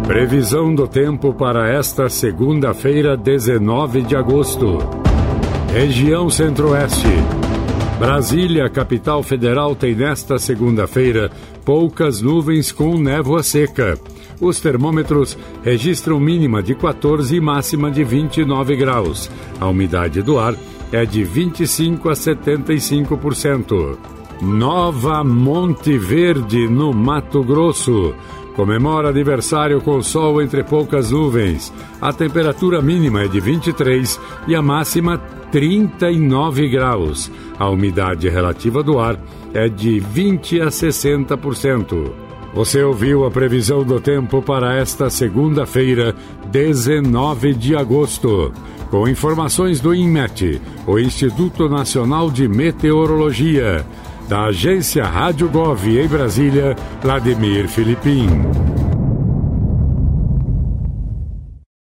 Previsão do tempo para esta segunda-feira, 19 de agosto. Região Centro-Oeste. Brasília, capital federal, tem nesta segunda-feira poucas nuvens com névoa seca. Os termômetros registram mínima de 14 e máxima de 29 graus. A umidade do ar é de 25% a 75%. Nova Monte Verde, no Mato Grosso. Comemora aniversário com sol entre poucas nuvens. A temperatura mínima é de 23 e a máxima 39 graus. A umidade relativa do ar é de 20% a 60%. Você ouviu a previsão do tempo para esta segunda-feira, 19 de agosto. Com informações do INMET, o Instituto Nacional de Meteorologia. Da agência Rádio Gov em Brasília, Vladimir Filipim.